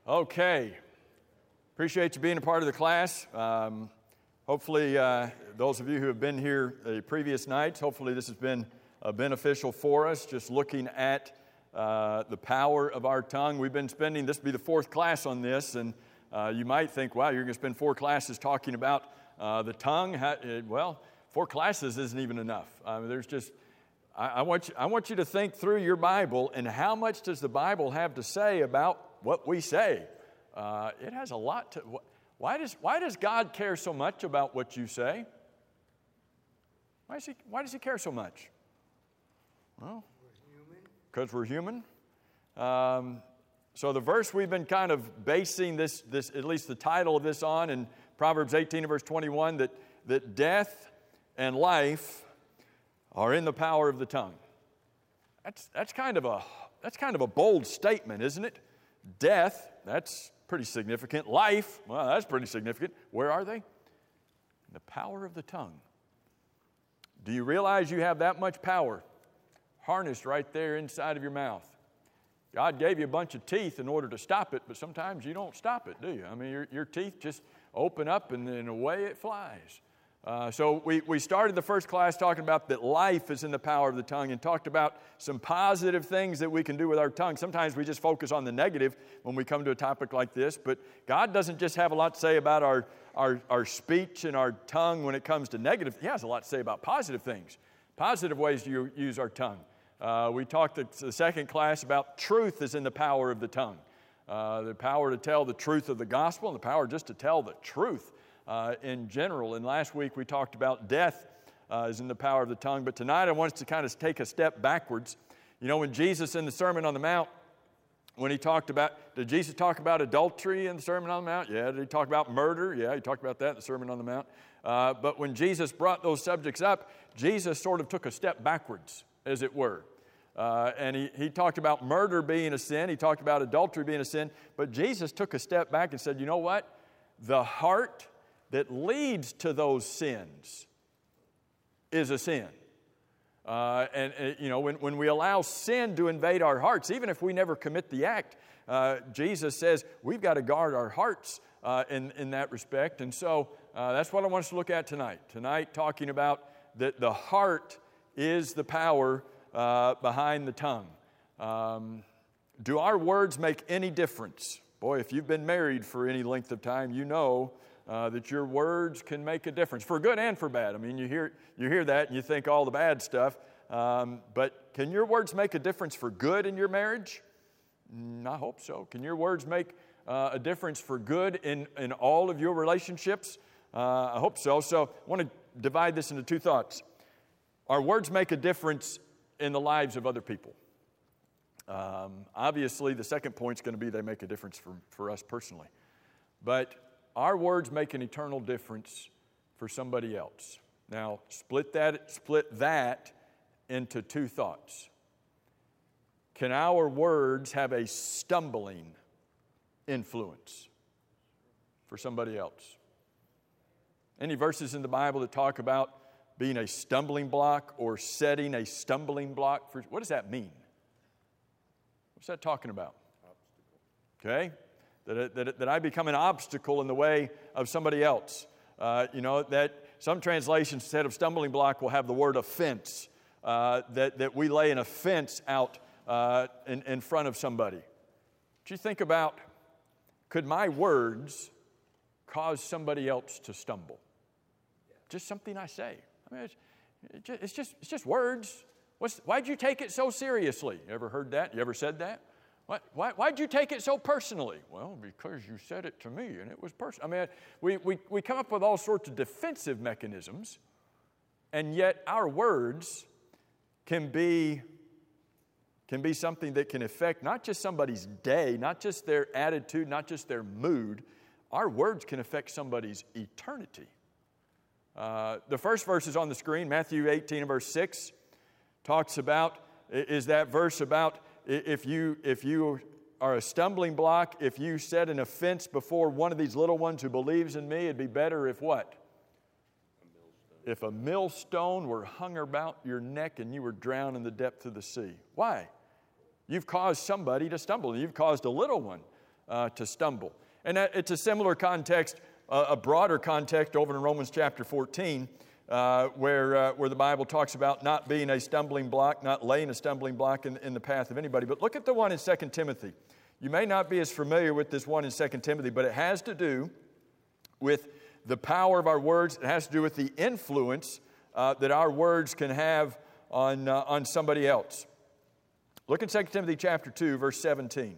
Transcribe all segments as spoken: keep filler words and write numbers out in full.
Okay. Appreciate you being a part of the class. Um, hopefully, uh, those of you who have been here the previous nights, hopefully this has been uh, beneficial for us, just looking at uh, the power of our tongue. We've been spending, this will be the fourth class on this, and uh, you might think, wow, you're going to spend four classes talking about uh, the tongue. How, it, well, four classes isn't even enough. Uh, there's just, I, I, want you, I want you to think through your Bible, and how much does the Bible have to say about what we say? Uh, it has a lot to, why does, why does God care so much about what you say? Why does he, why does he care so much? Well, because we're human. Um, so the verse we've been kind of basing this, this, at least the title of this on, in Proverbs eighteen and verse twenty-one, that, that death and life are in the power of the tongue. That's, that's, kind of a, that's kind of a bold statement, isn't it? Death, that's pretty significant. Life, well, that's pretty significant. Where are they? In the power of the tongue. Do you realize you have that much power harnessed right there inside of your mouth? God gave you a bunch of teeth in order to stop it, but sometimes you don't stop it, do you? I mean, your, your teeth just open up and, and away it flies. Uh, so we, we started the first class talking about that life is in the power of the tongue, and talked about some positive things that we can do with our tongue. Sometimes we just focus on the negative when we come to a topic like this, but God doesn't just have a lot to say about our, our, our speech and our tongue when it comes to negative. He has a lot to say about positive things, positive ways to use our tongue. Uh, we talked the, the second class about truth is in the power of the tongue. Uh, the power to tell the truth of the gospel, and the power just to tell the truth Uh, in general. And last week we talked about death uh, is in the power of the tongue. But tonight I want us to kind of take a step backwards. You know, when Jesus in the Sermon on the Mount, when he talked about, did Jesus talk about adultery in the Sermon on the Mount? Yeah. Did he talk about murder? Yeah, he talked about that in the Sermon on the Mount. Uh, but when Jesus brought those subjects up, Jesus sort of took a step backwards, as it were. Uh, and he, he talked about murder being a sin. He talked about adultery being a sin. But Jesus took a step back and said, you know what? The heart that leads to those sins is a sin. Uh, and, and, you know, when, when we allow sin to invade our hearts, even if we never commit the act, uh, Jesus says we've got to guard our hearts uh, in, in that respect. And so uh, that's what I want us to look at tonight. Tonight, talking about that the heart is the power uh, behind the tongue. Um, do our words make any difference? Boy, if you've been married for any length of time, you know Uh, that your words can make a difference, for good and for bad. I mean, you hear you hear that and you think all the bad stuff. Um, but can your words make a difference for good in your marriage? Mm, I hope so. Can your words make uh, a difference for good in, in all of your relationships? Uh, I hope so. So I want to divide this into two thoughts. Our words make a difference in the lives of other people. Um, obviously, the second point is going to be they make a difference for, for us personally. But our words make an eternal difference for somebody else. Now, split that, split that into two thoughts. Can our words have a stumbling influence for somebody else? Any verses in the Bible that talk about being a stumbling block or setting a stumbling block for, what does that mean? What's that talking about? Obstacle. Okay. That, that, that I become an obstacle in the way of somebody else. Uh, you know, that some translations instead of stumbling block will have the word offense. Uh, that, that we lay an offense out uh, in, in front of somebody. But you think about, could my words cause somebody else to stumble? Just something I say. I mean, it's, it's, just, it's just words. What's, why'd you take it so seriously? You ever heard that? You ever said that? Why, why, why'd you take it so personally? Well, because you said it to me and it was personal. I mean, we, we, we come up with all sorts of defensive mechanisms, and yet our words can be, can be something that can affect not just somebody's day, not just their attitude, not just their mood. Our words can affect somebody's eternity. Uh, the first verse is on the screen, Matthew eighteen and verse six, talks about, is that verse about If you, if you are a stumbling block, if you set an offense before one of these little ones who believes in me, it'd be better if what? A if a millstone were hung about your neck and you were drowned in the depth of the sea. Why? You've caused somebody to stumble. You've caused a little one uh, to stumble. And that, it's a similar context, uh, a broader context over in Romans chapter fourteen, uh, where, uh, where the Bible talks about not being a stumbling block, not laying a stumbling block in, in the path of anybody. But look at the one in Second Timothy. You may not be as familiar with this one in Second Timothy, but it has to do with the power of our words. It has to do with the influence uh, that our words can have on, uh, on somebody else. Look at Second Timothy chapter two, verse seventeen.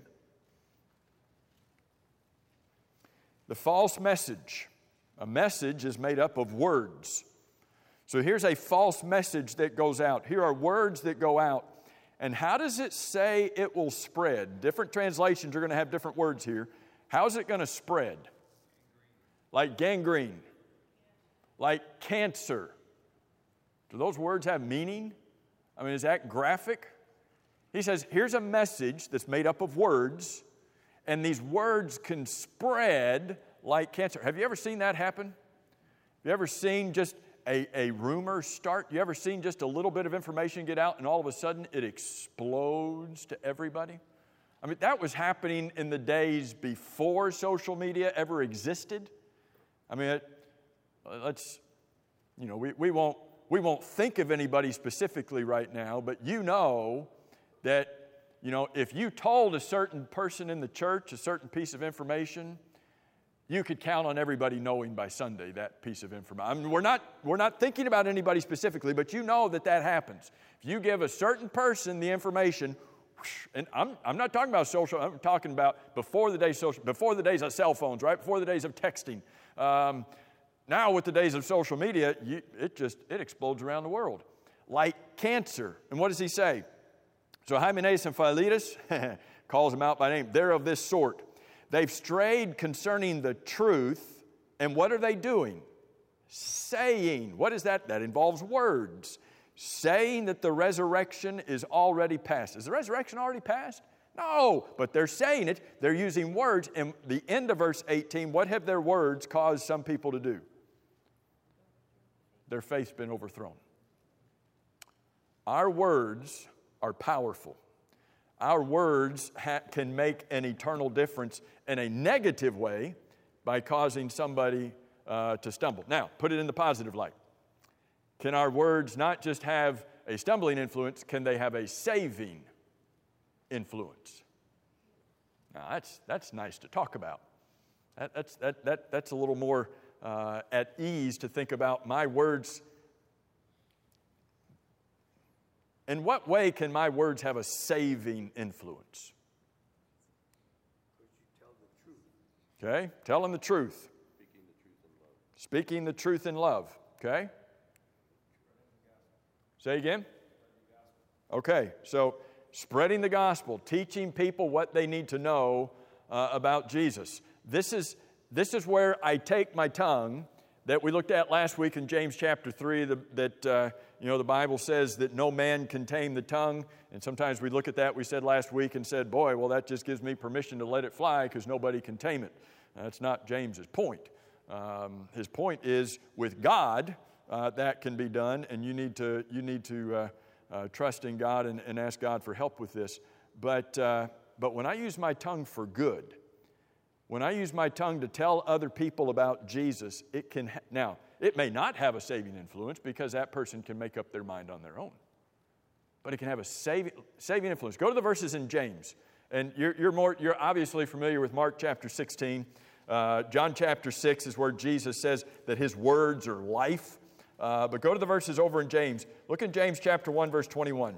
The false message. A message is made up of words. So here's a false message that goes out. Here are words that go out. And how does it say it will spread? Different translations are going to have different words here. How is it going to spread? Like gangrene. Like cancer. Do those words have meaning? I mean, is that graphic? He says, here's a message that's made up of words, and these words can spread like cancer. Have you ever seen that happen? Have you ever seen just a, a rumor start? You ever seen just a little bit of information get out, and all of a sudden it explodes to everybody? I mean, that was happening in the days before social media ever existed. I mean, it, let's, you know, we, we won't we won't think of anybody specifically right now, but you know that, you know, if you told a certain person in the church a certain piece of information, you could count on everybody knowing by Sunday that piece of information. I mean, we're not, we're not thinking about anybody specifically, but you know that that happens. If you give a certain person the information, and I'm, I'm not talking about social, I'm talking about before the days of social, before the days of cell phones, right? Before the days of texting. Um, now with the days of social media, you, it just, it explodes around the world. Like cancer. And what does he say? So Hymenaeus and Philetus calls them out by name. They're of this sort. They've strayed concerning the truth, and what are they doing? Saying. What is that? That involves words. Saying that the resurrection is already past. Is the resurrection already past? No, but they're saying it. They're using words. And the end of verse eighteen, what have their words caused some people to do? Their faith's been overthrown. Our words are powerful. Our words ha- can make an eternal difference in a negative way by causing somebody uh, to stumble. Now, put it in the positive light. Can our words not just have a stumbling influence, can they have a saving influence? Now, that's, that's nice to talk about. That, that's, that, that, that's a little more uh, at ease to think about my words. In what way can my words have a saving influence? Okay, telling the truth. Speaking the truth in love. Okay? Say again? Okay, so spreading the gospel, teaching people what they need to know uh, about Jesus. This is, this is where I take my tongue that we looked at last week in James chapter three, the, that, uh, you know, the Bible says that no man can tame the tongue. And sometimes we look at that, we said last week, and said, boy, well, that just gives me permission to let it fly because nobody can tame it. That's not James's point. Um, his point is with God, uh, that can be done, and you need to, you need to uh, uh, trust in God and, and ask God for help with this. But, uh, but when I use my tongue for good, when I use my tongue to tell other people about Jesus, it can, ha- now, it may not have a saving influence because that person can make up their mind on their own. But it can have a saving, saving influence. Go to the verses in James. And you're, you're, more, you're obviously familiar with Mark chapter sixteen. Uh, John chapter six is where Jesus says that his words are life. Uh, but go to the verses over in James. Look in James chapter one, verse twenty-one.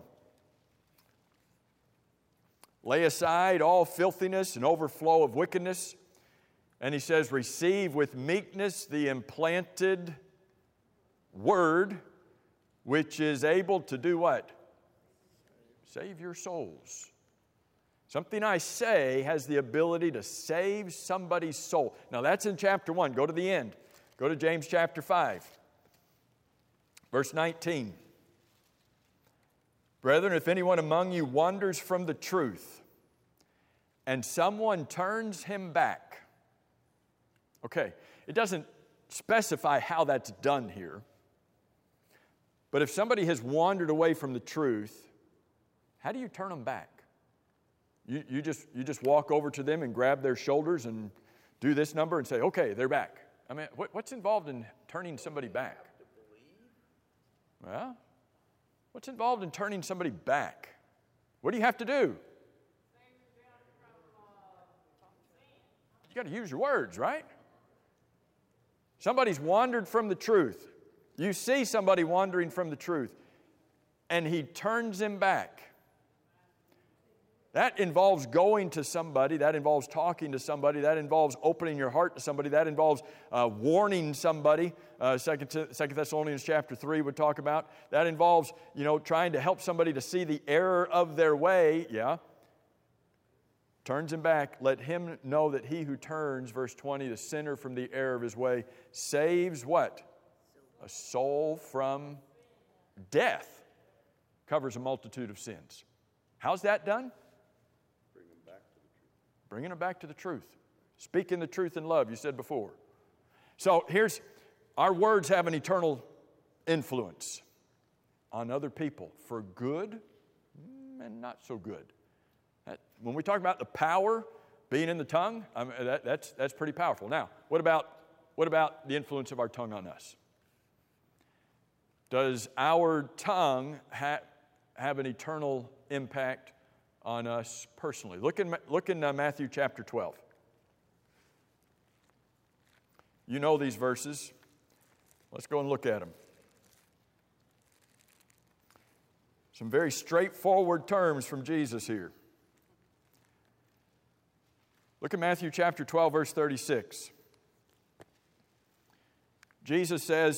Lay aside all filthiness and overflow of wickedness. And he says, receive with meekness the implanted word, which is able to do what? Save your souls. Something I say has the ability to save somebody's soul. Now that's in chapter one. Go to the end. Go to James chapter five. Verse nineteen. Brethren, if anyone among you wanders from the truth, and someone turns him back. Okay, it doesn't specify how that's done here. But if somebody has wandered away from the truth, how do you turn them back? You, you, just, you just walk over to them and grab their shoulders and do this number and say, okay, they're back. I mean, what, what's involved in turning somebody back? Well, what's involved in turning somebody back? What do you have to do? You got to use your words, right? Somebody's wandered from the truth. You see somebody wandering from the truth, and he turns him back. That involves going to somebody. That involves talking to somebody. That involves opening your heart to somebody. That involves uh, warning somebody. Uh, Second Thessalonians chapter three would talk about. That involves, you know, trying to help somebody to see the error of their way. Yeah. Turns him back. Let him know that he who turns, verse twenty, the sinner from the error of his way, saves what? A soul from death. Covers a multitude of sins. How's that done? Bringing them back to the truth. Speaking the truth in love, you said before. So here's, our words have an eternal influence on other people for good and not so good. That, when we talk about the power being in the tongue, I mean, that, that's, that's pretty powerful. Now, what about, what about the influence of our tongue on us? Does our tongue ha- have an eternal impact on us personally? Look in, look in uh, Matthew chapter twelve. You know these verses. Let's go and look at them. Some very straightforward terms from Jesus here. Look at Matthew chapter twelve, verse thirty-six. Jesus says,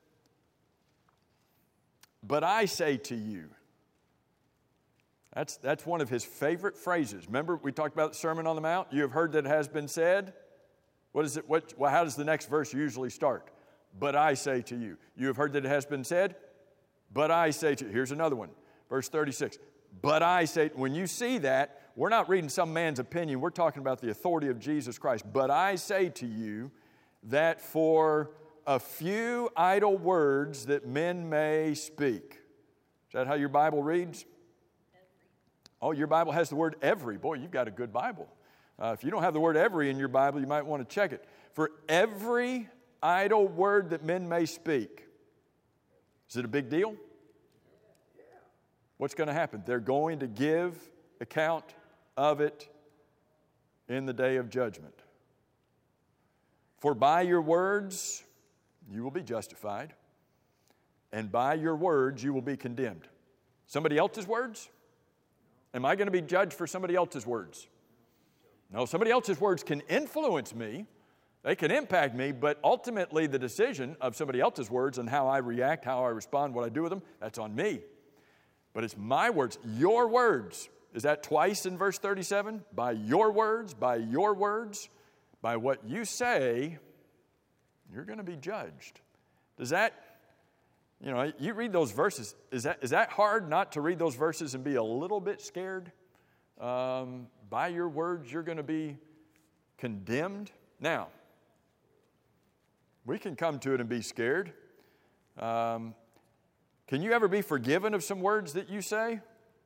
"But I say to you," That's, that's one of his favorite phrases. Remember, we talked about the Sermon on the Mount? You have heard that it has been said. What is it? What, well, how does the next verse usually start? But I say to you. You have heard that it has been said. But I say to you. Here's another one. Verse thirty-six. But I say, when you see that, we're not reading some man's opinion. We're talking about the authority of Jesus Christ. But I say to you that for a few idle words that men may speak. Is that how your Bible reads? Oh, your Bible has the word every. Boy, you've got a good Bible. Uh, if you don't have the word every in your Bible, you might want to check it. For every idle word that men may speak. Is it a big deal? What's going to happen? They're going to give account of it in the day of judgment. For by your words you will be justified, and by your words you will be condemned. Somebody else's words? Am I going to be judged for somebody else's words? No, somebody else's words can influence me. They can impact me, but ultimately the decision of somebody else's words and how I react, how I respond, what I do with them, that's on me. But it's my words, your words. Is that twice in verse thirty-seven? By your words, by your words, by what you say, you're going to be judged. Does that, you know, you read those verses. Is that is that hard not to read those verses and be a little bit scared? Um, by your words, you're going to be condemned. Now, we can come to it and be scared. Um, can you ever be forgiven of some words that you say?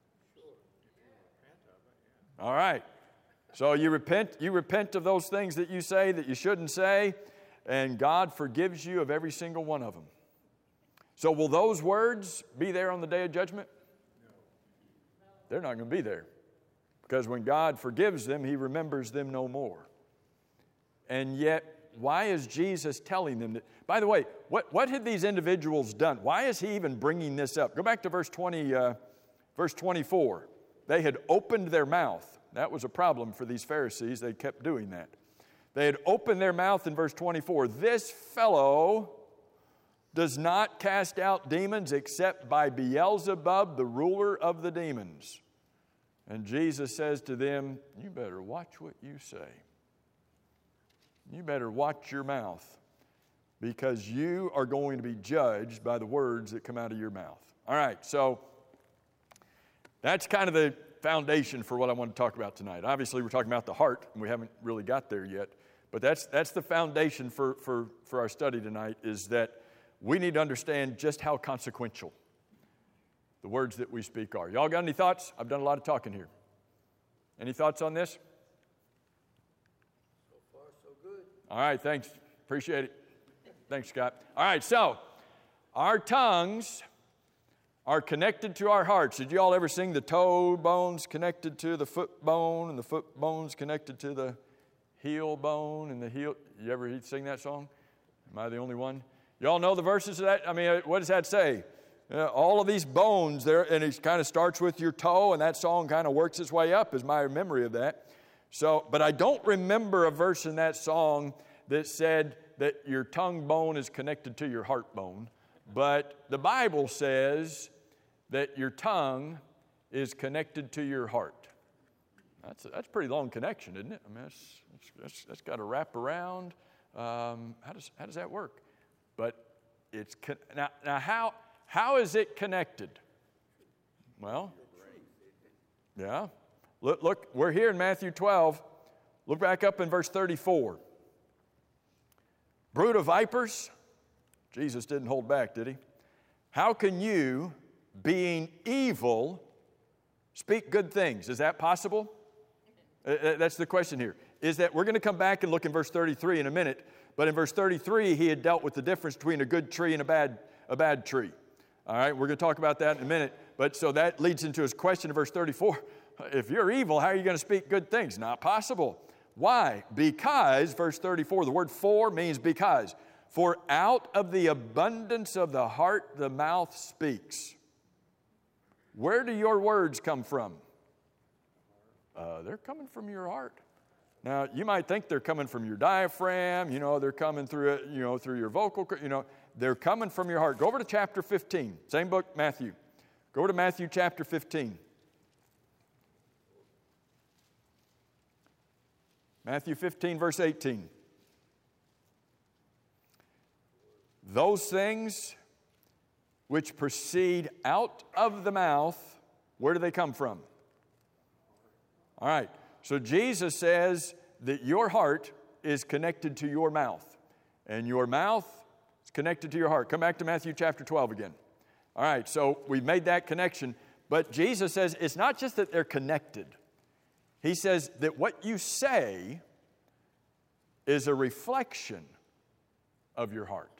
All right. So you repent, you repent of those things that you say that you shouldn't say, and God forgives you of every single one of them. So will those words be there on the day of judgment? They're not going to be there. Because when God forgives them, He remembers them no more. And yet, why is Jesus telling them that? By the way, what, what had these individuals done? Why is He even bringing this up? Go back to verse twenty, uh, verse twenty-four. They had opened their mouth. That was a problem for these Pharisees. They kept doing that. They had opened their mouth in verse twenty-four. This fellow does not cast out demons except by Beelzebub, the ruler of the demons. And Jesus says to them, you better watch what you say. You better watch your mouth, because you are going to be judged by the words that come out of your mouth. All right, so that's kind of the foundation for what I want to talk about tonight. Obviously, we're talking about the heart, and we haven't really got there yet. But that's that's the foundation for, for, for our study tonight, is that we need to understand just how consequential the words that we speak are. Y'all got any thoughts? I've done a lot of talking here. Any thoughts on this? So far, so good. All right, thanks. Appreciate it. Thanks, Scott. All right, so our tongues are connected to our hearts. Did you all ever sing the toe bones connected to the foot bone and the foot bones connected to the heel bone and the heel? You ever sing that song? Am I the only one? You all know the verses of that? I mean, what does that say? Uh, all of these bones there, and it kind of starts with your toe, and that song kind of works its way up, is my memory of that. So, but I don't remember a verse in that song that said that your tongue bone is connected to your heart bone. But the Bible says that your tongue is connected to your heart. That's a, that's a pretty long connection, isn't it? I mean, that's, that's, that's got to wrap around. Um, how does how does that work? But it's now now how how is it connected? Well, yeah. Look, look, we're here in Matthew twelve. Look back up in verse thirty-four. Brood of vipers. Jesus didn't hold back, did he? How can you, being evil, speak good things? Is that possible? Uh, that's the question here. Is that we're going to come back and look in verse thirty-three in a minute, but in verse thirty-three, he had dealt with the difference between a good tree and a bad, a bad tree. All right, we're going to talk about that in a minute. But so that leads into his question in verse thirty-four. If you're evil, how are you going to speak good things? Not possible. Why? Because, verse thirty-four, the word for means because. For out of the abundance of the heart, the mouth speaks. Where do your words come from? Uh, they're coming from your heart. Now, you might think they're coming from your diaphragm, you know, they're coming through it, you know, through your vocal, you know, they're coming from your heart. Go over to chapter fifteen, same book, Matthew. Go over to Matthew chapter fifteen. Matthew fifteen, verse eighteen. Those things which proceed out of the mouth, where do they come from? All right. So Jesus says that your heart is connected to your mouth, and your mouth is connected to your heart. Come back to Matthew chapter twelve again. All right, so we've made that connection, but Jesus says it's not just that they're connected. He says that what you say is a reflection of your heart.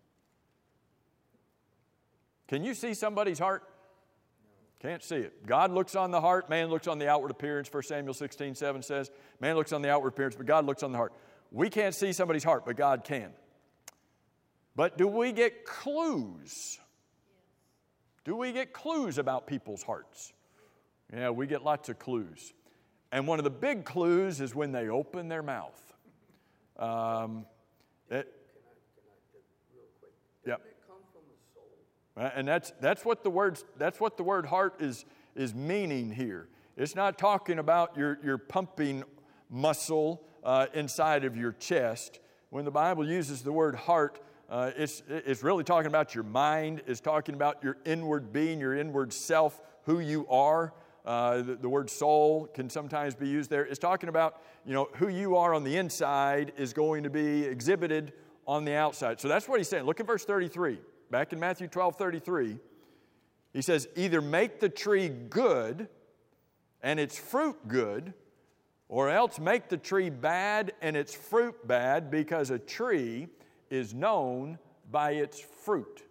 Can you see somebody's heart? Can't see it. God looks on the heart, man looks on the outward appearance. First Samuel sixteen seven says, man looks on the outward appearance, but God looks on the heart. We can't see somebody's heart, but God can. But do we get clues? Do we get clues about people's hearts? Yeah, we get lots of clues. And one of the big clues is when they open their mouth. Um, it, Real quick. Yep. Doesn't it come from the soul? And that's that's what the word that's what the word heart is is meaning here. It's not talking about your your pumping muscle uh, inside of your chest. When the Bible uses the word heart, uh, it's it's really talking about your mind. It's talking about your inward being, your inward self, who you are. Uh, the, the word soul can sometimes be used there. It's talking about, you know, who you are on the inside is going to be exhibited on the outside. So that's what he's saying. Look at verse thirty-three. Back in Matthew twelve thirty-three, he says, either make the tree good and its fruit good, or else make the tree bad and its fruit bad, because a tree is known by its fruit.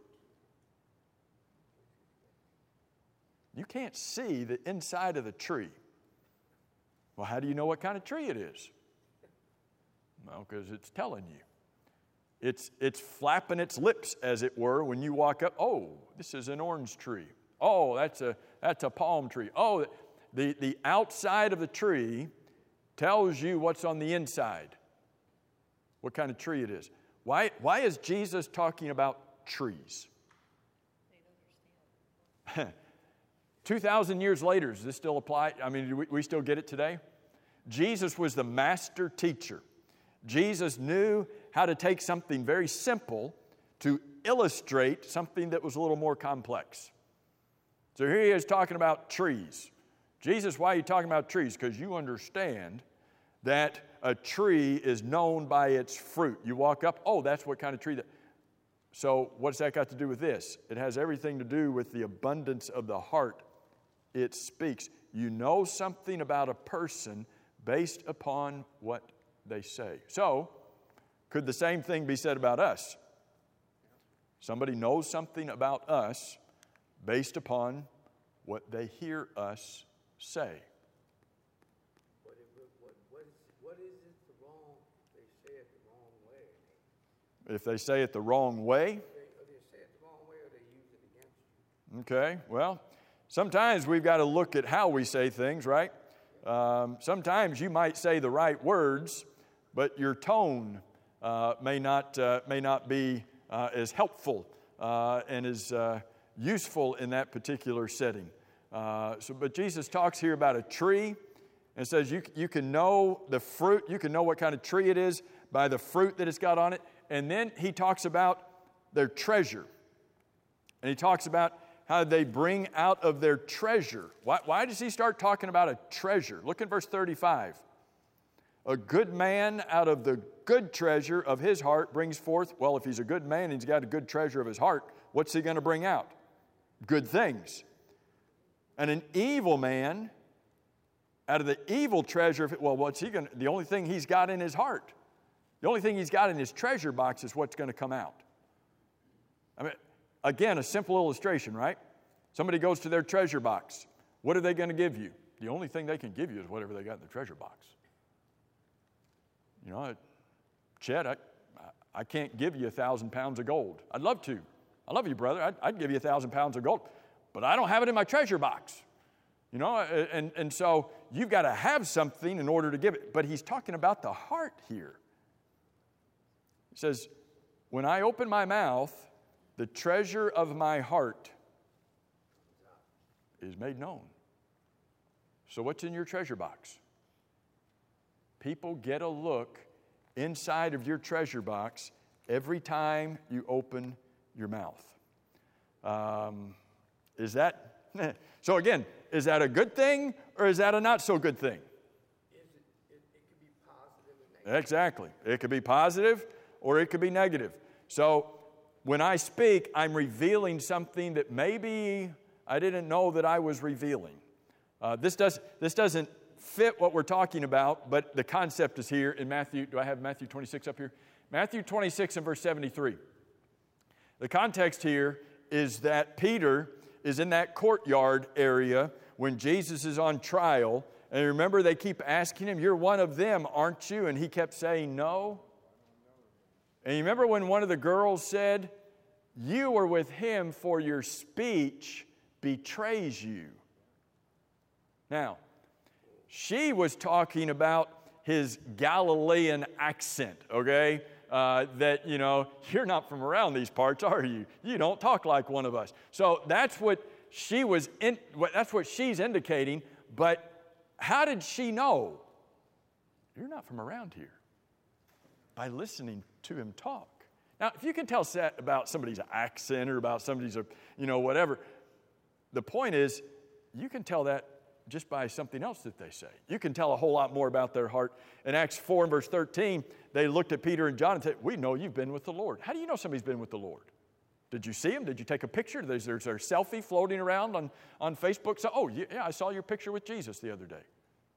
You can't see the inside of the tree. Well, how do you know what kind of tree it is? Well, because it's telling you. It's, it's flapping its lips, as it were, when you walk up. Oh, this is an orange tree. Oh, that's a, that's a palm tree. Oh, the, the outside of the tree tells you what's on the inside, what kind of tree it is. Why, why is Jesus talking about trees? They don't understand. two thousand years later, does this still apply? I mean, do we, we still get it today? Jesus was the master teacher. Jesus knew how to take something very simple to illustrate something that was a little more complex. So here he is talking about trees. Jesus, why are you talking about trees? Because you understand that a tree is known by its fruit. You walk up, oh, that's what kind of tree that. So what's that got to do with this? It has everything to do with the abundance of the heart it speaks. You know something about a person based upon what they say. So, could the same thing be said about us? Somebody knows something about us based upon what they hear us say. What, what, what, is, what is it the wrong, they say it the wrong way? If they say it the wrong way, They, or they say it the wrong way, or they use it against you. okay, well, sometimes we've got to look at how we say things, right? Um, sometimes you might say the right words, but your tone uh, may not uh, may not be uh, as helpful uh, and as uh, useful in that particular setting. Uh, so, but Jesus talks here about a tree and says you you can know the fruit, you can know what kind of tree it is by the fruit that it's got on it. And then he talks about their treasure, and he talks about how they bring out of their treasure. Why, why does he start talking about a treasure? Look at verse thirty-five. A good man out of the good treasure of his heart brings forth, well, if he's a good man and he's got a good treasure of his heart, what's he going to bring out? Good things. And an evil man out of the evil treasure, of, well, what's he going to, the only thing he's got in his heart, the only thing he's got in his treasure box is what's going to come out. I mean, again, a simple illustration, right? Somebody goes to their treasure box. What are they going to give you? The only thing they can give you is whatever they got in the treasure box. You know, Chet, I, I can't give you a thousand pounds of gold. I'd love to. I love you, brother. I'd, I'd give you a thousand pounds of gold, but I don't have it in my treasure box. You know, and, and so you've got to have something in order to give it. But he's talking about the heart here. He says, when I open my mouth, the treasure of my heart is made known. So what's in your treasure box? People get a look inside of your treasure box every time you open your mouth. Um, is that, so again, is that a good thing or is that a not so good thing? Is it, it, it could be positive and negative. Exactly. It could be positive or it could be negative. So when I speak, I'm revealing something that maybe I didn't know that I was revealing. Uh, this does this doesn't fit what we're talking about, but the concept is here in Matthew. Do I have Matthew twenty-six up here? Matthew twenty-six and verse seventy-three. The context here is that Peter is in that courtyard area when Jesus is on trial. And remember, they keep asking him, "You're one of them, aren't you?" And he kept saying, "No." And you remember when one of the girls said, "You were with him, for your speech betrays you." Now, she was talking about his Galilean accent, okay? Uh, that, you know, you're not from around these parts, are you? You don't talk like one of us. So that's what she was in, that's what she's indicating. But how did she know? You're not from around here. By listening to him talk. Now, if you can tell that about somebody's accent or about somebody's, you know, whatever, the point is, you can tell that just by something else that they say. You can tell a whole lot more about their heart. In Acts four and verse thirteen, they looked at Peter and John and said, "We know you've been with the Lord." How do you know somebody's been with the Lord? Did you see him? Did you take a picture? There's, there's a selfie floating around on, on Facebook. So, oh, yeah, I saw your picture with Jesus the other day.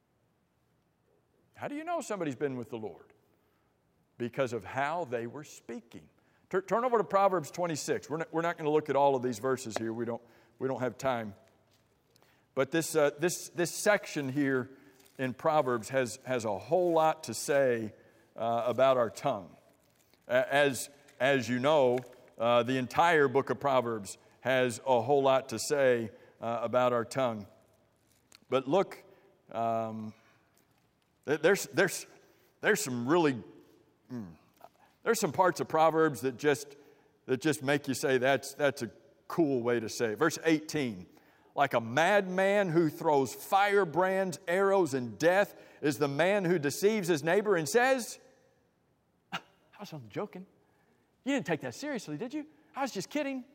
How do you know somebody's been with the Lord? Because of how they were speaking. Tur- turn over to Proverbs twenty-six. We're not, we're not going to look at all of these verses here. We don't, we don't have time. But this, uh, this, this section here in Proverbs has, has a whole lot to say uh, about our tongue. As, as you know, uh, the entire book of Proverbs has a whole lot to say uh, about our tongue. But look, um, there's, there's, there's some really, mm, there's some parts of Proverbs that just, that just make you say that's, that's a cool way to say it. Verse eighteen. Like a madman who throws firebrands, arrows, and death is the man who deceives his neighbor and says, "I was only joking. You didn't take that seriously, did you? I was just kidding."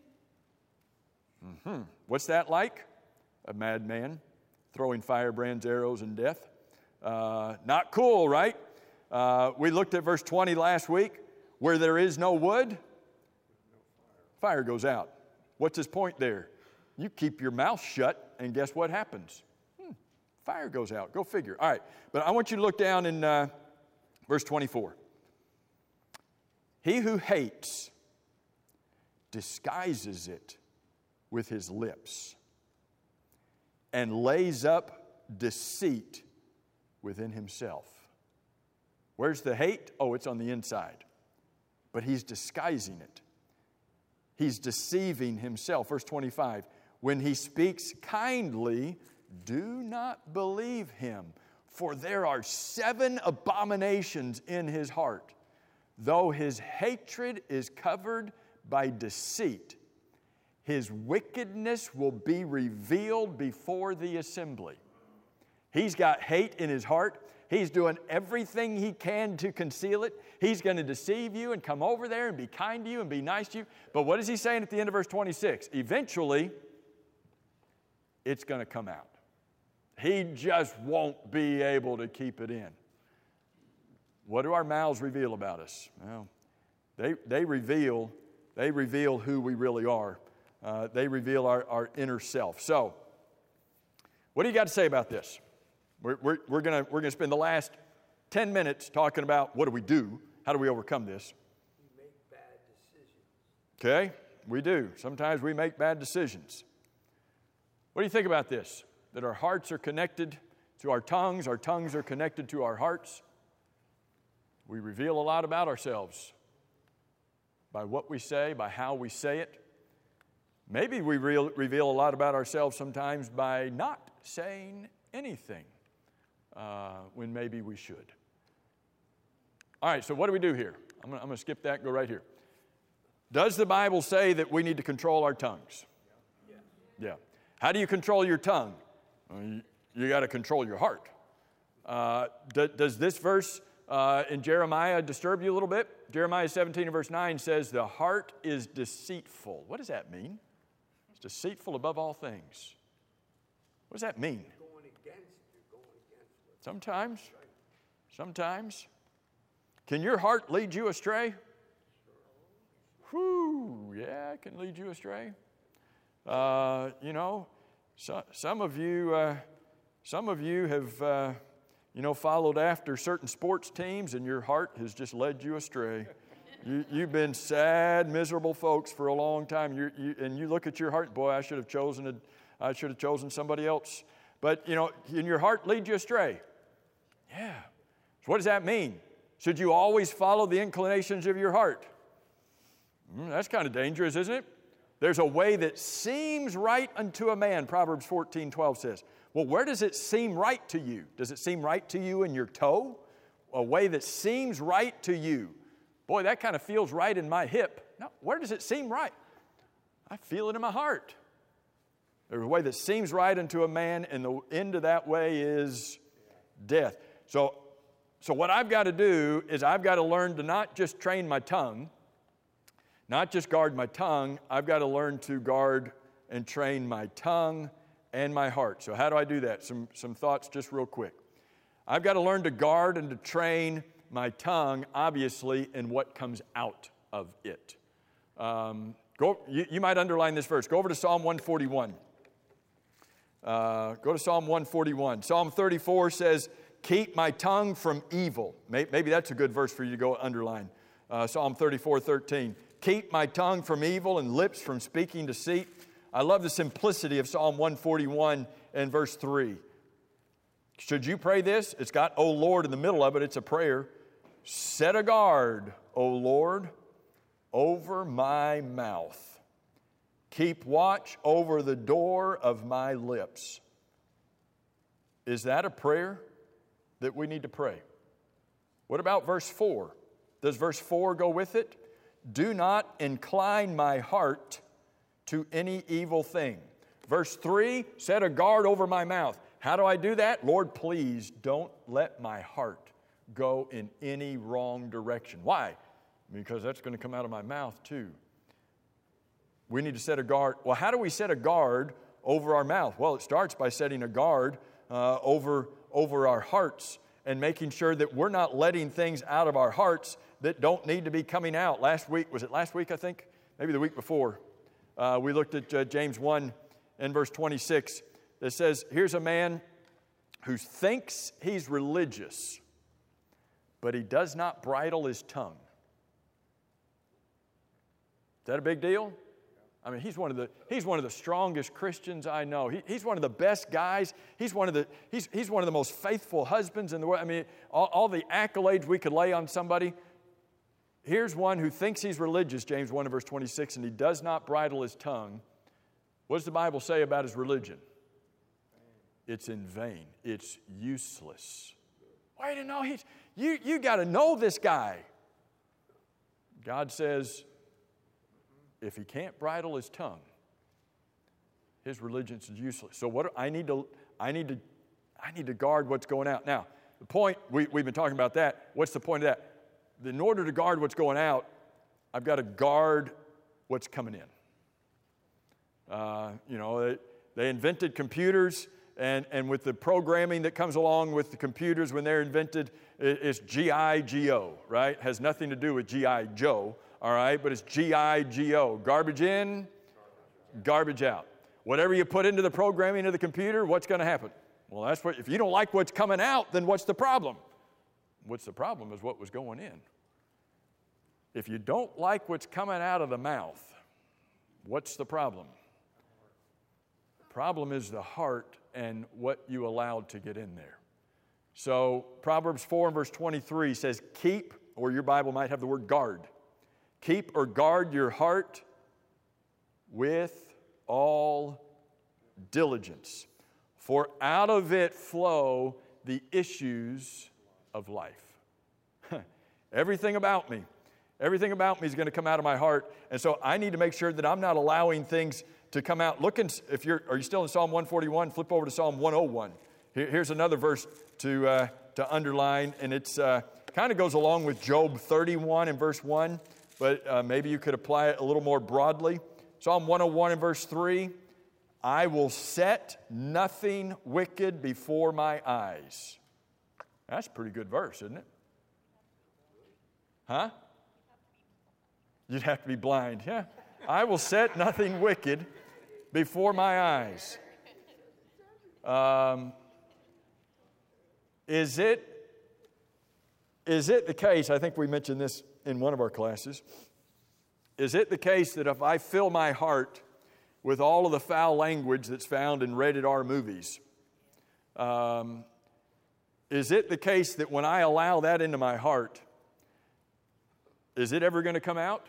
Mm-hmm. What's that like? A madman throwing firebrands, arrows, and death. Uh, not cool, right? Uh, we looked at verse twenty last week. Where there is no wood, fire goes out. What's his point there? You keep your mouth shut and guess what happens? Hmm, fire goes out. Go figure. All right, but I want you to look down in uh, verse twenty-four. He who hates disguises it with his lips and lays up deceit within himself. Where's the hate? Oh, it's on the inside. But he's disguising it. He's deceiving himself. Verse twenty-five, when he speaks kindly, do not believe him, for there are seven abominations in his heart. Though his hatred is covered by deceit, his wickedness will be revealed before the assembly. He's got hate in his heart. He's doing everything he can to conceal it. He's going to deceive you and come over there and be kind to you and be nice to you. But what is he saying at the end of verse twenty-six? Eventually, it's going to come out. He just won't be able to keep it in. What do our mouths reveal about us? Well, they, they reveal they reveal who we really are. Uh, they reveal our, our inner self. So, what do you got to say about this? We're, we're, we're going we're gonna spend the last ten minutes talking about what do we do? How do we overcome this? We make bad decisions. Okay, we do. Sometimes we make bad decisions. What do you think about this? That our hearts are connected to our tongues, our tongues are connected to our hearts. We reveal a lot about ourselves by what we say, by how we say it. Maybe we re- reveal a lot about ourselves sometimes by not saying anything uh, when maybe we should. All right, so what do we do here? I'm going to skip that and go right here. Does the Bible say that we need to control our tongues? Yeah. Yeah. How do you control your tongue? Well, you you got to control your heart. Uh, do, does this verse uh, in Jeremiah disturb you a little bit? Jeremiah seventeen and verse nine says, the heart is deceitful. What does that mean? It's deceitful above all things. What does that mean? You're going against, you're going against what Sometimes. Sometimes. Can your heart lead you astray? Whew, yeah, it can lead you astray. Uh, you know, so, some of you, uh, some of you have, uh, you know, followed after certain sports teams, and your heart has just led you astray. You, you've been sad, miserable folks for a long time, you, you, and you look at your heart, boy, I should have chosen a, I should have chosen somebody else. But you know, can your heart lead you astray? Yeah. So what does that mean? Should you always follow the inclinations of your heart? Mm, that's kind of dangerous, isn't it? There's a way that seems right unto a man, Proverbs fourteen twelve says. Well, where does it seem right to you? Does it seem right to you in your toe? A way that seems right to you. Boy, that kind of feels right in my hip. No, where does it seem right? I feel it in my heart. There's a way that seems right unto a man, and the end of that way is death. So, so what I've got to do is I've got to learn to not just train my tongue, not just guard my tongue, I've got to learn to guard and train my tongue and my heart. So how do I do that? Some, some thoughts just real quick. I've got to learn to guard and to train my tongue, obviously, in what comes out of it. Um, go, you, you might underline this verse. Go over to Psalm one forty-one. Uh, go to Psalm one forty-one. Psalm thirty-four says, keep my tongue from evil. Maybe that's a good verse for you to go underline. Uh, Psalm thirty-four thirteen. Keep my tongue from evil and lips from speaking deceit. I love the simplicity of Psalm one forty-one and verse three. Should you pray this? It's got, O Lord, in the middle of it. It's a prayer. Set a guard, O Lord, over my mouth. Keep watch over the door of my lips. Is that a prayer that we need to pray? What about verse four? Does verse four go with it? Do not incline my heart to any evil thing. Verse three, set a guard over my mouth. How do I do that? Lord, please don't let my heart go in any wrong direction. Why? Because that's going to come out of my mouth too. We need to set a guard. Well, how do we set a guard over our mouth? Well, it starts by setting a guard uh, over, over our hearts and making sure that we're not letting things out of our hearts that don't need to be coming out. Last week, was it last week, I think? Maybe the week before. Uh, we looked at uh, James one and verse twenty-six. that says, here's a man who thinks he's religious, but he does not bridle his tongue. Is that a big deal? I mean, he's one of the he's one of the strongest Christians I know. He, he's one of the best guys. He's one of the he's he's one of the most faithful husbands in the world. I mean, all, all the accolades we could lay on somebody. Here's one who thinks he's religious, James one and verse twenty-six, and he does not bridle his tongue. What does the Bible say about his religion? It's in vain. It's useless. Wait a minute, he's you you got to know this guy. God says, if he can't bridle his tongue, his religion is useless. So what I need to I need to I need to guard what's going out. Now, the point we, we've been talking about that. What's the point of that? In order to guard what's going out, I've got to guard what's coming in. Uh, you know, they, they invented computers, and, and with the programming that comes along with the computers when they're invented, it, it's G I G O, right? It has nothing to do with G I Joe. All right, but it's G I G O. Garbage in, garbage out. Whatever you put into the programming of the computer, what's going to happen? Well, that's what, if you don't like what's coming out, then what's the problem? What's the problem is what was going in. If you don't like what's coming out of the mouth, what's the problem? The problem is the heart and what you allowed to get in there. So Proverbs four and verse twenty-three says, keep, or your Bible might have the word guard. Keep or guard your heart with all diligence, for out of it flow the issues of life. Everything about me, everything about me is going to come out of my heart, and so I need to make sure that I'm not allowing things to come out. Look, in, if you're, are you still in Psalm one forty-one? Flip over to Psalm one oh one. Here, here's another verse to uh, to underline, and it's uh, kind of goes along with Job thirty-one and verse one. But uh, maybe you could apply it a little more broadly. Psalm one oh one and verse three, I will set nothing wicked before my eyes. That's a pretty good verse, isn't it? Huh? You'd have to be blind. Yeah. I will set nothing wicked before my eyes. Um, is it, is it the case, I think we mentioned this in one of our classes, is it the case that if I fill my heart with all of the foul language that's found in rated R movies, um, is it the case that when I allow that into my heart, is it ever going to come out?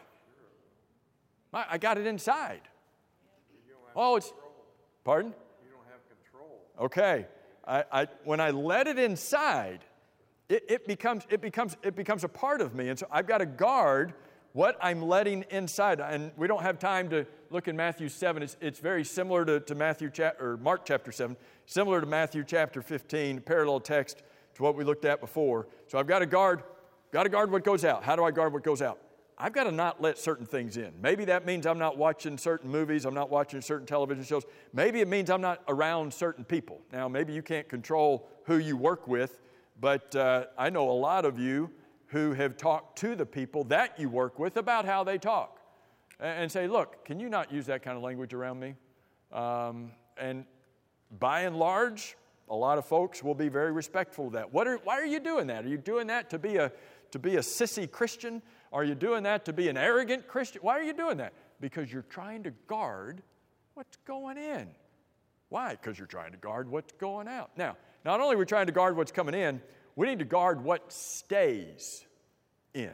I, I got it inside. Oh, it's, pardon? You don't have control. Okay. I, I, when I let it inside, It, it becomes it becomes it becomes a part of me, and so I've got to guard what I'm letting inside. And we don't have time to look in Matthew seven. It's, it's very similar to, to Matthew chap, or Mark chapter seven, similar to Matthew chapter fifteen, parallel text to what we looked at before. So I've got to guard, got to guard what goes out. How do I guard what goes out? I've got to not let certain things in. Maybe that means I'm not watching certain movies, I'm not watching certain television shows. Maybe it means I'm not around certain people. Now, maybe you can't control who you work with. But uh, I know a lot of you who have talked to the people that you work with about how they talk. And, and say, look, can you not use that kind of language around me? Um, and by and large, a lot of folks will be very respectful of that. What are, why are you doing that? Are you doing that to be a to be a sissy Christian? Are you doing that to be an arrogant Christian? Why are you doing that? Because you're trying to guard what's going in. Why? Because you're trying to guard what's going out. Now, not only are we trying to guard what's coming in, we need to guard what stays in.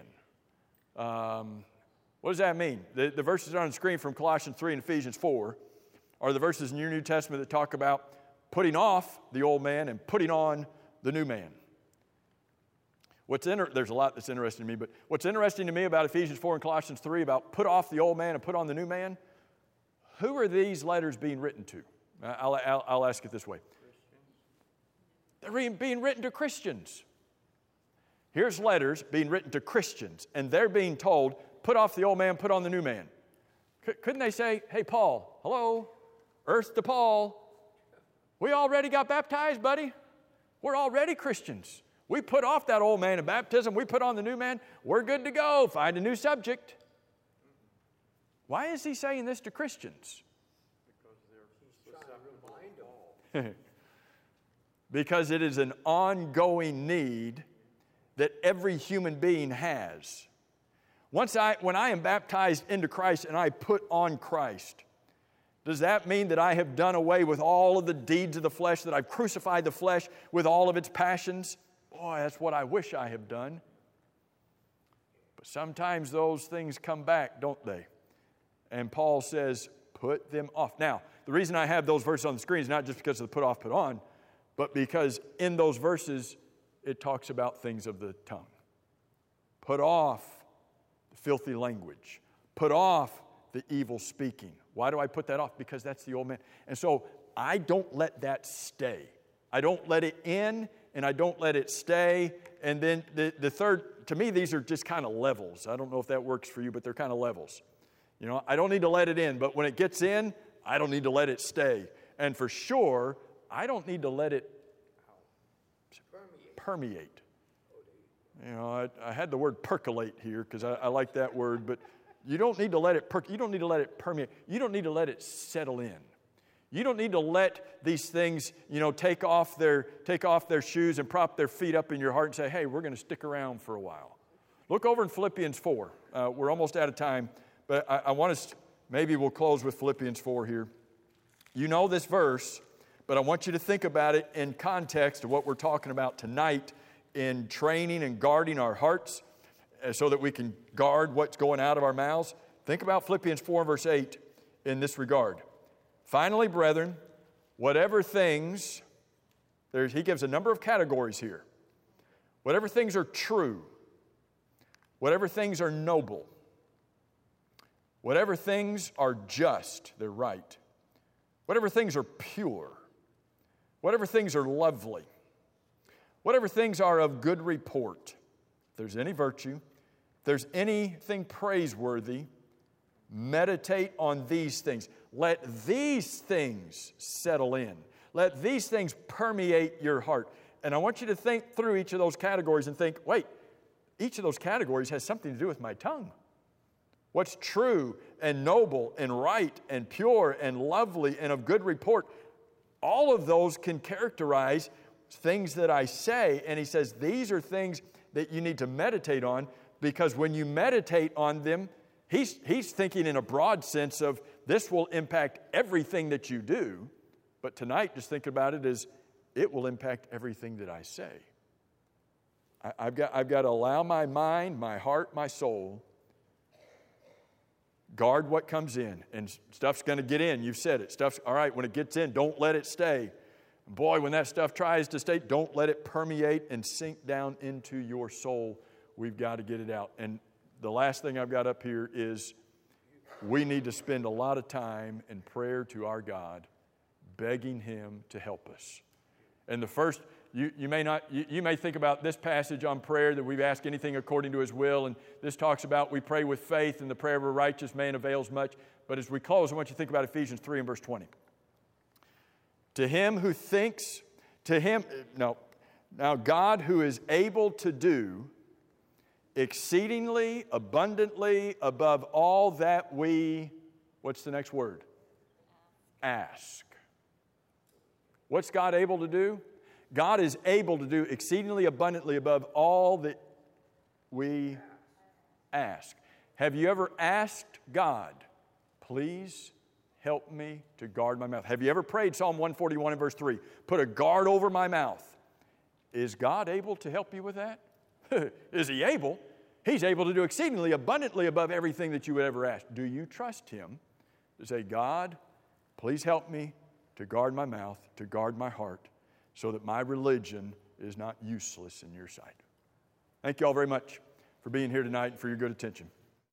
Um, what does that mean? The, the verses on the screen from Colossians three and Ephesians four are the verses in your New Testament that talk about putting off the old man and putting on the new man. What's inter- There's a lot that's interesting to me, but what's interesting to me about Ephesians four and Colossians three about put off the old man and put on the new man, who are these letters being written to? I'll, I'll, I'll ask it this way. They're being written to Christians. Here's letters being written to Christians, and they're being told, put off the old man, put on the new man. C- couldn't they say, hey, Paul, hello, earth to Paul, we already got baptized, buddy. We're already Christians. We put off that old man in baptism. We put on the new man. We're good to go. Find a new subject. Why is he saying this to Christians? Because they're trying to remind Because it is an ongoing need that every human being has. Once I, when I am baptized into Christ and I put on Christ, does that mean that I have done away with all of the deeds of the flesh, that I've crucified the flesh with all of its passions? Boy, that's what I wish I have done. But sometimes those things come back, don't they? And Paul says, put them off. Now, the reason I have those verses on the screen is not just because of the put off, put on, but because in those verses, it talks about things of the tongue. Put off the filthy language. Put off the evil speaking. Why do I put that off? Because that's the old man. And so I don't let that stay. I don't let it in, and I don't let it stay. And then the, the third, to me, these are just kind of levels. I don't know if that works for you, but they're kind of levels. You know, I don't need to let it in, but when it gets in, I don't need to let it stay. And for sure, I don't need to let it permeate. You know, I, I had the word percolate here because I, I like that word, but you don't need to let it per- you don't need to let it permeate. You don't need to let it settle in. You don't need to let these things, you know, take off their take off their shoes and prop their feet up in your heart and say, "Hey, we're going to stick around for a while." Look over in Philippians four. Uh, we're almost out of time, but I, I want us. Maybe we'll close with Philippians four here. You know this verse, but I want you to think about it in context of what we're talking about tonight in training and guarding our hearts so that we can guard what's going out of our mouths. Think about Philippians four and verse eight in this regard. Finally, brethren, whatever things, there's, he gives a number of categories here. Whatever things are true, whatever things are noble, whatever things are just, they're right, whatever things are pure, whatever things are lovely, whatever things are of good report, if there's any virtue, if there's anything praiseworthy, meditate on these things. Let these things settle in. Let these things permeate your heart. And I want you to think through each of those categories and think, wait, each of those categories has something to do with my tongue. What's true and noble and right and pure and lovely and of good report, all of those can characterize things that I say. And he says these are things that you need to meditate on, because when you meditate on them, he's, he's thinking in a broad sense of this will impact everything that you do. But tonight, just think about it as it will impact everything that I say. I, I've got, I've got to allow my mind, my heart, my soul, guard what comes in. And stuff's going to get in. You've said it. Stuff's, all right, when it gets in, don't let it stay. Boy, when that stuff tries to stay, don't let it permeate and sink down into your soul. We've got to get it out. And the last thing I've got up here is we need to spend a lot of time in prayer to our God, begging Him to help us. And the first, you, you may not, you, you may think about this passage on prayer, that we've asked anything according to His will, and this talks about we pray with faith, and the prayer of a righteous man avails much. But as we close, I want you to think about Ephesians three and verse twenty. To him who thinks, to him, no, now God who is able to do exceedingly abundantly above all that we, what's the next word? Ask. What's God able to do? God is able to do exceedingly abundantly above all that we ask. Have you ever asked God, please help me to guard my mouth? Have you ever prayed Psalm one forty-one and verse three, put a guard over my mouth? Is God able to help you with that? Is He able? He's able to do exceedingly abundantly above everything that you would ever ask. Do you trust Him to say, God, please help me to guard my mouth, to guard my heart, so that my religion is not useless in your sight? Thank you all very much for being here tonight and for your good attention.